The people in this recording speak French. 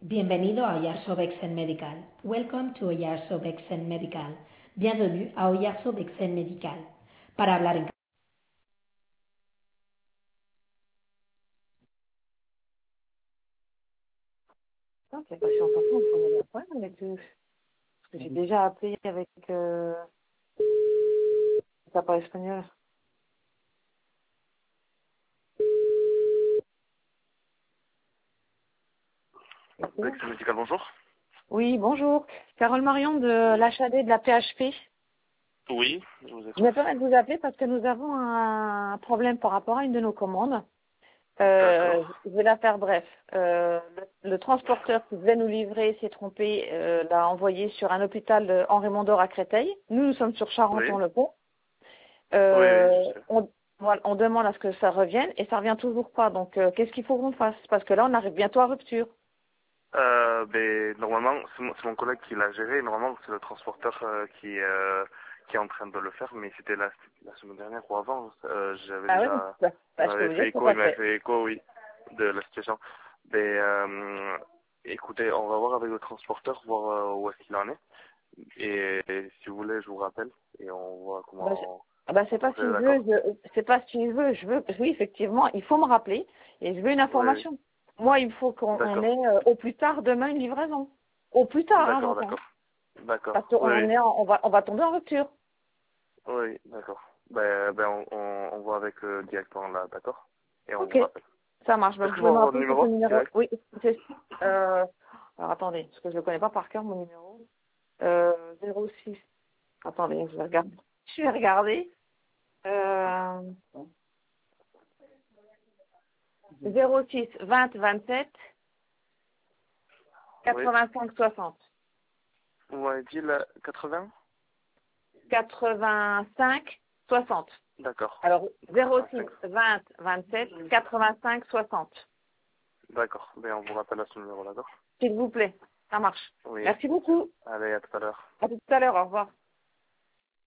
Bienvenido a Oyarzo Vexen Medical. Welcome to Oyarzo Vexen Medical. Bienvenue à Oyarzo Vexen Medical. Para hablar en Putain, c'est pas si on s'entend, on a un problème avec eux. Parce que j'ai déjà appelé avec ça pas espagnol. Vexen Medical, bonjour. Oui, bonjour. Carole Marion de l'HAD de la PHP. Oui, je vous Je me écoute. permets de vous appeler parce que nous avons un problème par rapport à une de nos commandes. D'accord. Je vais la faire bref. Le transporteur qui devait nous livrer s'est trompé, l'a envoyé sur un hôpital Henri Mondor à Créteil. Nous sommes sur Oui. Charenton-le-Pont. Oui, oui, je sais. Voilà, on demande à ce que ça revienne et ça revient toujours pas. Donc, qu'est-ce qu'il faut qu'on fasse? Parce que là, on arrive bientôt à rupture. Normalement, c'est mon collègue qui l'a géré. Normalement, c'est le transporteur qui est en train de le faire, mais c'était la semaine dernière ou avant. J'avais Ah oui, déjà, il bah, je peux m'avait vous dire fait que écho, ça il m'avait fait. fait écho, oui, de la situation. Mais écoutez, on va voir avec le transporteur, voir où est-ce qu'il en est. Et si vous voulez, je vous rappelle et on voit Bah, comment c'est on pas procède, s'il veut, d'accord? c'est pas s'il veut. Oui, effectivement, il faut me rappeler et je veux une Oui, oui. information. Moi, il faut qu'on D'accord. ait au plus tard demain une livraison. Au plus tard, hein, D'accord, j'entends. d'accord. D'accord. Parce Oui, qu'on oui. est, on va tomber en rupture. Oui, d'accord. On voit avec directement là, d'accord? Et on vous Ok, rappelle. ça marche. Bah, Est-ce vous que pouvez vous me avez votre rappeler sur ce numéro numéro. direct? Oui, c'est. Alors attendez, parce que je le connais pas par cœur mon numéro. 06. Attendez, je vais regarder. Je vais regarder. Euh, 06 20 27 Oui. 85 60. Vous m'avez dit la 80? 85 60. D'accord. Alors 06 85. 20 27 85 60. D'accord. Ben, on vous rappelle à ce numéro, d'accord? S'il vous plaît, ça marche. Oui. Merci beaucoup. Allez, à tout à l'heure. À tout à l'heure. Au revoir.